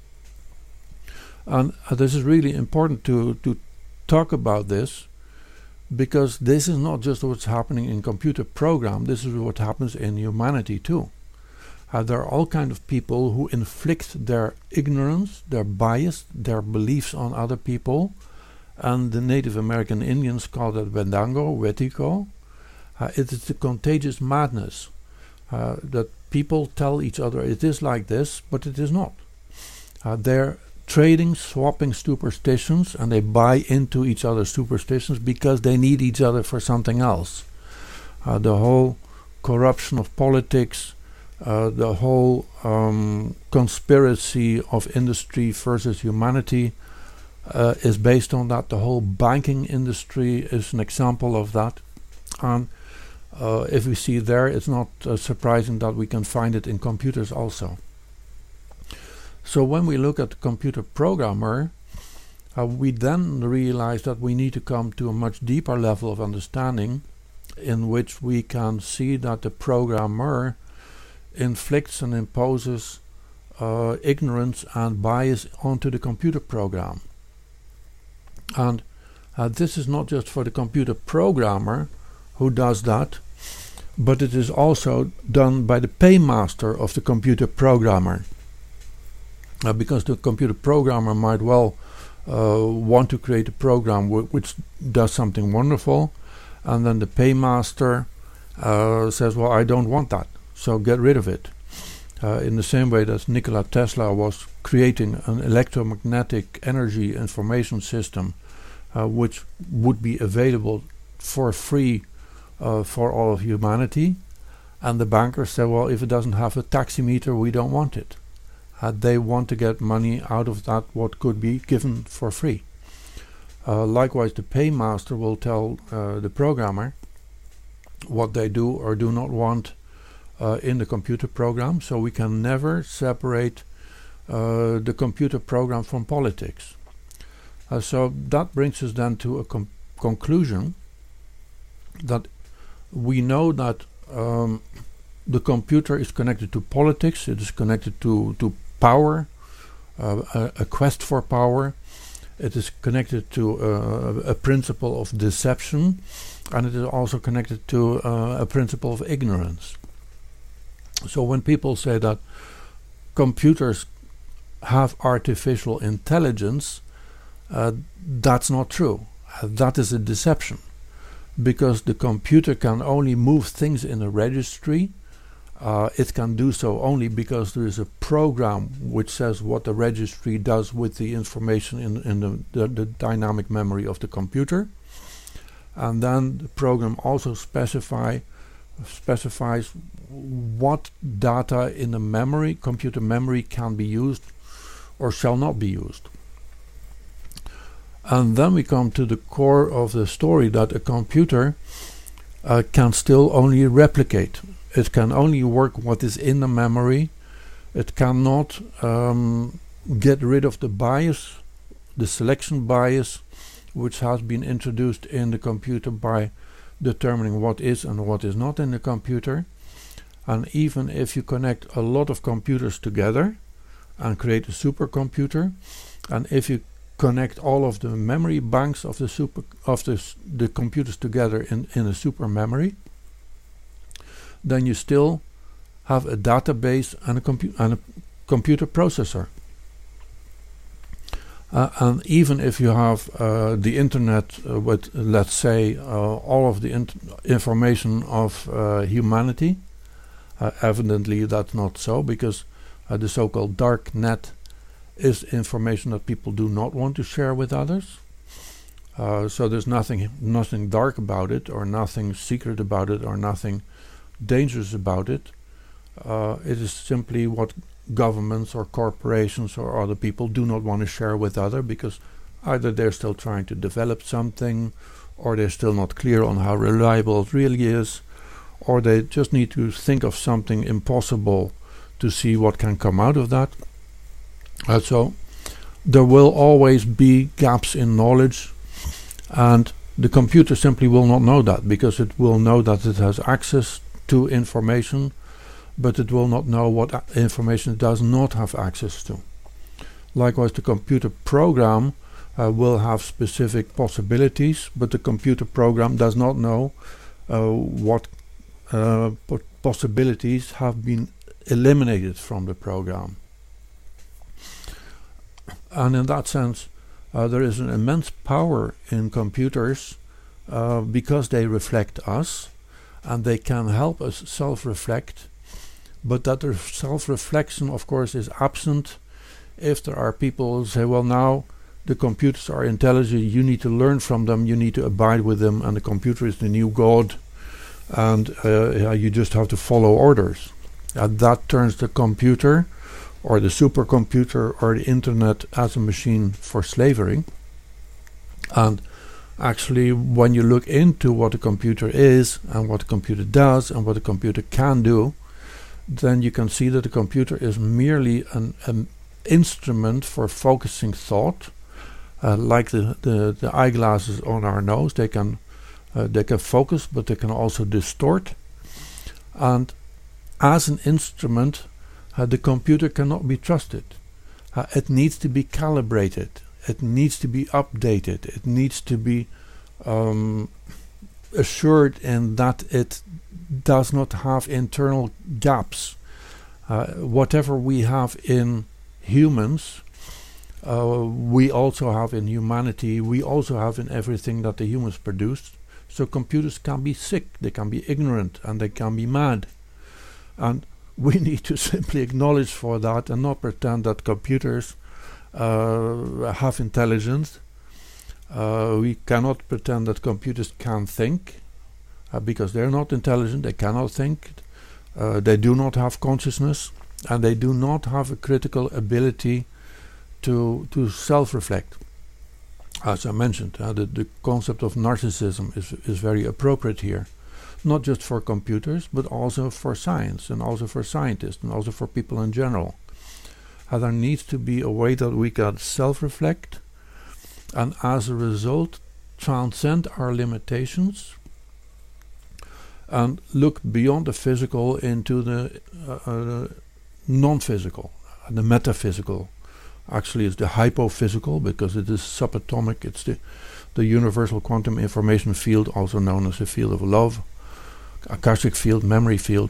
And uh, this is really important to, to talk about this, because this is not just what's happening in computer program, this is what happens in humanity too. Uh, there are all kinds of people who inflict their ignorance, their bias, their beliefs on other people, and the Native American Indians call that Wendango, Wetiko. Uh, it is the contagious madness uh, that people tell each other it is like this, but it is not. Uh, they're trading, swapping superstitions, and they buy into each other's superstitions because they need each other for something else. Uh, the whole corruption of politics, uh, the whole um, conspiracy of industry versus humanity uh, is based on that. The whole banking industry is an example of that. And Uh, if we see there, it's not uh, surprising that we can find it in computers also. So when we look at the computer programmer, uh, we then realize that we need to come to a much deeper level of understanding, in which we can see that the programmer inflicts and imposes uh, ignorance and bias onto the computer program. And uh, this is not just for the computer programmer who does that, but it is also done by the paymaster of the computer programmer. Uh, because the computer programmer might well uh, want to create a program w which does something wonderful, and then the paymaster uh, says, well, I don't want that, so get rid of it. Uh, in the same way that Nikola Tesla was creating an electromagnetic energy information system uh, which would be available for free Uh, for all of humanity, and the bankers said, well, if it doesn't have a taximeter, we don't want it. Uh, they want to get money out of that what could be given for free. Uh, likewise, the paymaster will tell uh, the programmer what they do or do not want uh, in the computer program, so we can never separate uh, the computer program from politics. Uh, so that brings us then to a com conclusion that we know that um, the computer is connected to politics, it is connected to, to power, uh, a, a quest for power, it is connected to uh, a principle of deception, and it is also connected to uh, a principle of ignorance. So when people say that computers have artificial intelligence, uh, that's not true. Uh, that is a deception. Because the computer can only move things in a registry Uh, it can do so only because there is a program which says what the registry does with the information in, in the, the, the dynamic memory of the computer. And then the program also specify, specifies what data in the memory, computer memory, can be used or shall not be used. And then we come to the core of the story, that a computer uh, can still only replicate. It can only work what is in the memory. It cannot um, get rid of the bias, the selection bias, which has been introduced in the computer by determining what is and what is not in the computer. And even if you connect a lot of computers together and create a supercomputer, and if you connect all of the memory banks of the super of the, the computers together in, in a super memory, then you still have a database and a, compu and a computer processor. Uh, and even if you have uh, the internet uh, with, let's say, uh, all of the information of uh, humanity, uh, evidently that's not so, because uh, the so-called dark net is information that people do not want to share with others. Uh, so there's nothing, nothing dark about it, or nothing secret about it, or nothing dangerous about it. Uh, it is simply what governments or corporations or other people do not want to share with other, because either they're still trying to develop something, or they're still not clear on how reliable it really is, or they just need to think of something impossible to see what can come out of that. Uh, so there will always be gaps in knowledge, and the computer simply will not know that, because it will know that it has access to information, but it will not know what information it does not have access to. Likewise, the computer program uh, will have specific possibilities, but the computer program does not know uh, what uh, po possibilities have been eliminated from the program. And in that sense, uh, there is an immense power in computers uh, because they reflect us, and they can help us self-reflect, but that the self-reflection, of course, is absent if there are people who say, well, now the computers are intelligent, you need to learn from them, you need to abide with them, and the computer is the new god, and uh, you just have to follow orders. And that turns the computer, or the supercomputer, or the internet as a machine for slavery. And actually, when you look into what a computer is, and what a computer does, and what a computer can do, then you can see that a computer is merely an, an instrument for focusing thought, uh, like the, the, the eyeglasses on our nose. They can, uh, they can focus, but they can also distort. And as an instrument, uh, the computer cannot be trusted. Uh, it needs to be calibrated. It needs to be updated. It needs to be um, assured in that it does not have internal gaps. Uh, whatever we have in humans, uh, we also have in humanity, we also have in everything that the humans produce. So computers can be sick, they can be ignorant, and they can be mad. And we need to simply acknowledge for that and not pretend that computers uh, have intelligence. Uh, we cannot pretend that computers can think, uh, because they're not intelligent, they cannot think, uh, they do not have consciousness, and they do not have a critical ability to, to self-reflect. As I mentioned, uh, the, the concept of narcissism is, is very appropriate here. Not just for computers, but also for science, and also for scientists, and also for people in general. Uh, there needs to be a way that we can self-reflect, and as a result transcend our limitations and look beyond the physical into the uh, uh, non-physical, the metaphysical. Actually, it's the hypophysical, because it is subatomic. It's the, the universal quantum information field, also known as the field of love, Akashic field, memory field.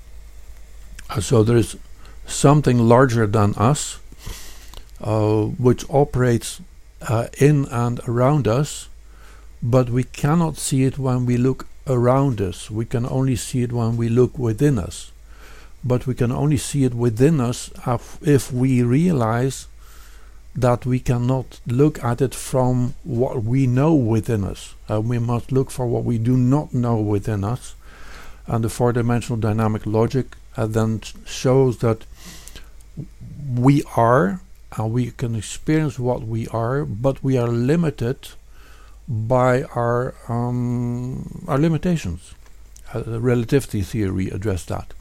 Uh, so there is something larger than us, uh, which operates uh, in and around us, but we cannot see it when we look around us. We can only see it when we look within us. but we can only see it within us if we realize that we cannot look at it from what we know within us. Uh, we must look for what we do not know within us. And the four-dimensional dynamic logic uh, then shows that we are, and we can experience what we are, but we are limited by our um, our limitations. Uh, the relativity theory addressed that.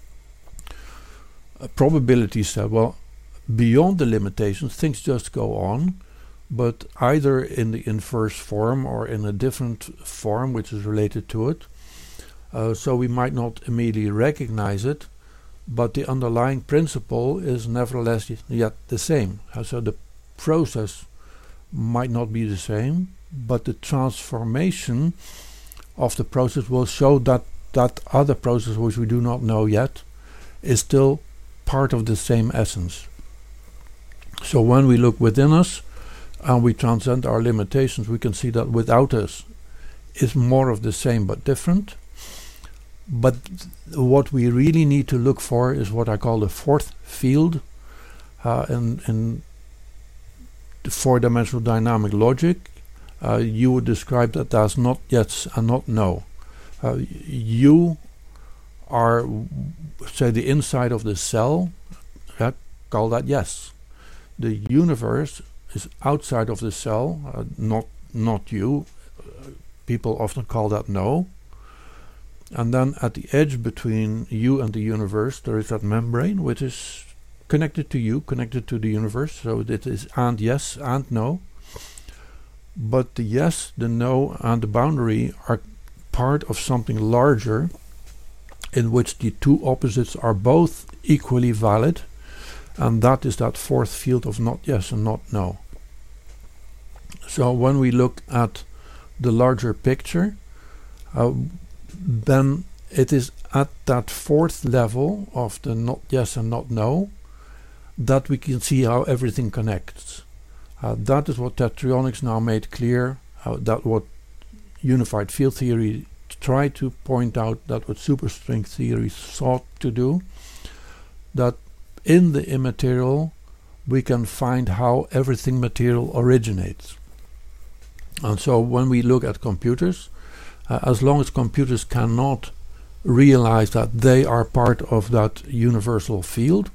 Uh, probability said, well, beyond the limitations, things just go on, but either in the inverse form or in a different form which is related to it. Uh, so we might not immediately recognize it, but the underlying principle is nevertheless yet the same. Uh, so the process might not be the same, but the transformation of the process will show that that other process which we do not know yet is still part of the same essence. So when we look within us and we transcend our limitations, we can see that without us is more of the same but different. But what we really need to look for is what I call the fourth field uh, in, in the four-dimensional dynamic logic. Uh, you would describe that as not yes and not no. Uh, you are, say, the inside of the cell, uh, call that yes. The universe is outside of the cell, uh, not not you. Uh, people often call that no. And then at the edge between you and the universe, there is that membrane which is connected to you, connected to the universe. So it is and yes and no. But the yes, the no, and the boundary are part of something larger in which the two opposites are both equally valid. And that is that fourth field of not yes and not no. So when we look at the larger picture, uh, then it is at that fourth level of the not yes and not no that we can see how everything connects. Uh, that is what tetronics now made clear, uh, that what unified field theory tried to point out, that what superstring theory sought to do, that in the immaterial we can find how everything material originates. And so when we look at computers, uh, as long as computers cannot realize that they are part of that universal field,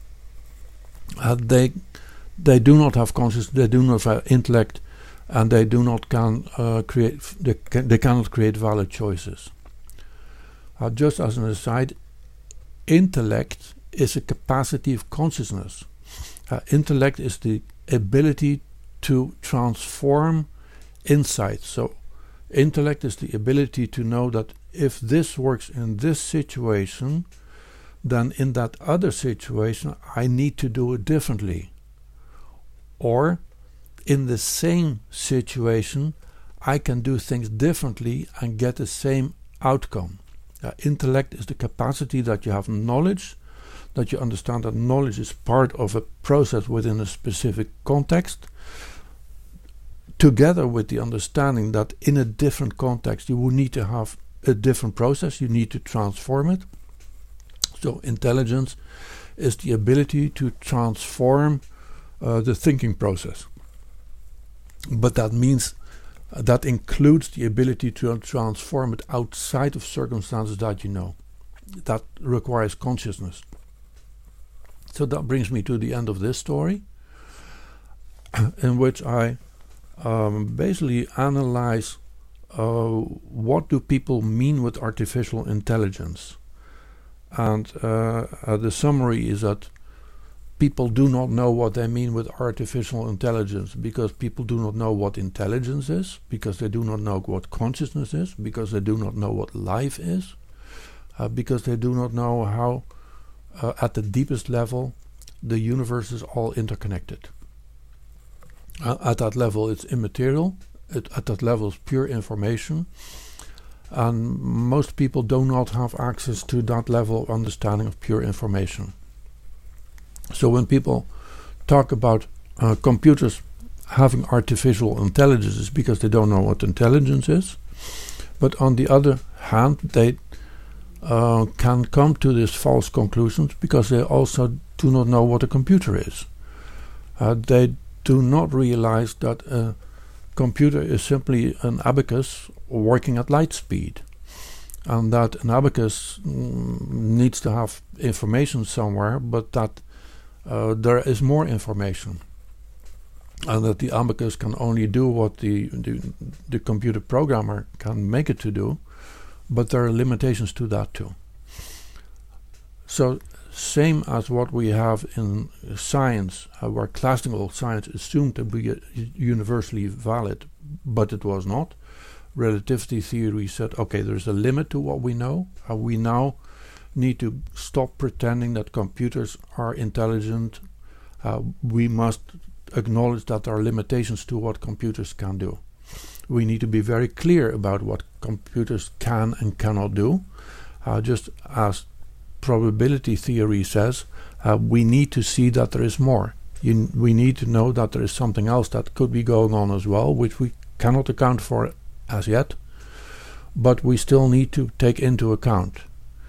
uh, they they do not have consciousness, they do not have intellect, and they do not can uh, create f- they, can, they cannot create valid choices. Uh, just as an aside, intellect is a capacity of consciousness. Uh, intellect is the ability to transform insights. So intellect is the ability to know that if this works in this situation, then in that other situation I need to do it differently. Or in the same situation I can do things differently and get the same outcome. Uh, intellect is the capacity that you have knowledge, that you understand that knowledge is part of a process within a specific context, together with the understanding that in a different context you will need to have a different process, you need to transform it. So intelligence is the ability to transform uh, the thinking process. But that means uh, that includes the ability to transform it outside of circumstances that you know. That requires consciousness. So that brings me to the end of this story, in which I um, basically analyze uh, what do people mean with artificial intelligence. And uh, uh, the summary is that people do not know what they mean with artificial intelligence, because people do not know what intelligence is, because they do not know what consciousness is, because they do not know what life is, uh, because they do not know how uh, at the deepest level the universe is all interconnected. Uh, at that level it's immaterial, it, at that level it's pure information, and most people do not have access to that level of understanding of pure information. So when people talk about uh, computers having artificial intelligence, it's because they don't know what intelligence is. But on the other hand, they uh, can come to these false conclusions because they also do not know what a computer is. Uh, they do not realize that a computer is simply an abacus working at light speed, and that an abacus mm, needs to have information somewhere, but that uh, there is more information, and that the abacus can only do what the, the the computer programmer can make it to do, but there are limitations to that too. So same as what we have in science, uh, where classical science is assumed to be uh, universally valid, but it was not. Relativity theory said, okay, there's a limit to what we know. Uh, we now need to stop pretending that computers are intelligent. Uh, we must acknowledge that there are limitations to what computers can do. We need to be very clear about what computers can and cannot do. Uh, just as probability theory says, uh, we need to see that there is more. You, we need to know that there is something else that could be going on as well, which we cannot account for as yet, but we still need to take into account.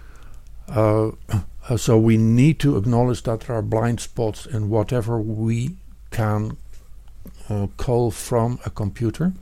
Uh, uh, so we need to acknowledge that there are blind spots in whatever we can uh, call from a computer.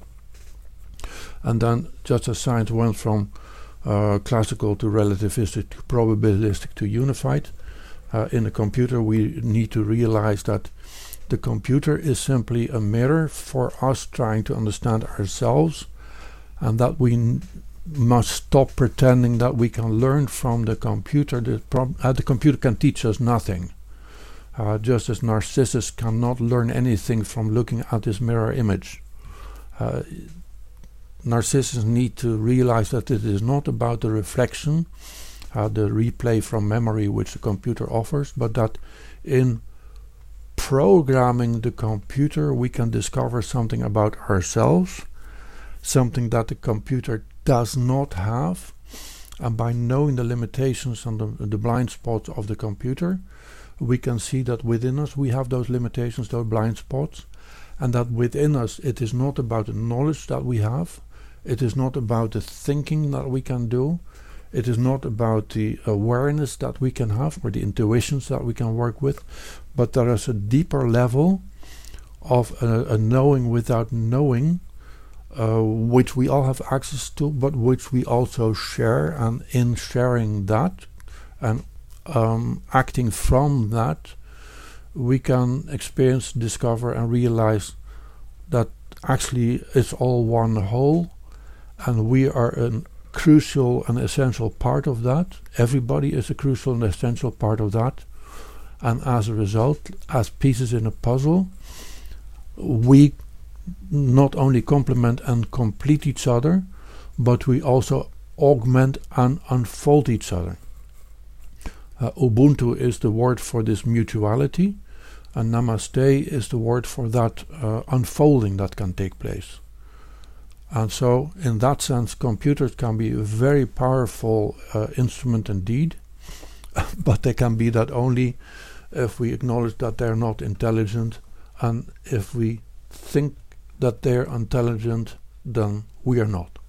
And then, just as science went from uh, classical to relativistic to probabilistic to unified, uh, in a computer we need to realize that the computer is simply a mirror for us trying to understand ourselves, and that we n- must stop pretending that we can learn from the computer. The, prob- uh, the computer can teach us nothing. Uh, just as Narcissus cannot learn anything from looking at his mirror image. Uh, Narcissus need to realize that it is not about the reflection, uh, the replay from memory which the computer offers, but that in programming the computer we can discover something about ourselves, something that the computer does not have, and by knowing the limitations and the, the blind spots of the computer, we can see that within us we have those limitations, those blind spots, and that within us it is not about the knowledge that we have, it is not about the thinking that we can do, it is not about the awareness that we can have or the intuitions that we can work with, but there is a deeper level of a, a knowing without knowing, uh, which we all have access to, but which we also share, and in sharing that and um, acting from that, we can experience, discover and realize that actually it's all one whole, and we are a crucial and essential part of that. Everybody is a crucial and essential part of that, and as a result, as pieces in a puzzle, we not only complement and complete each other, but we also augment and unfold each other. Uh, Ubuntu is the word for this mutuality, and Namaste is the word for that uh, unfolding that can take place. And so, in that sense, computers can be a very powerful uh, instrument indeed, but they can be that only if we acknowledge that they're not intelligent, and if we think that they're intelligent, then we are not.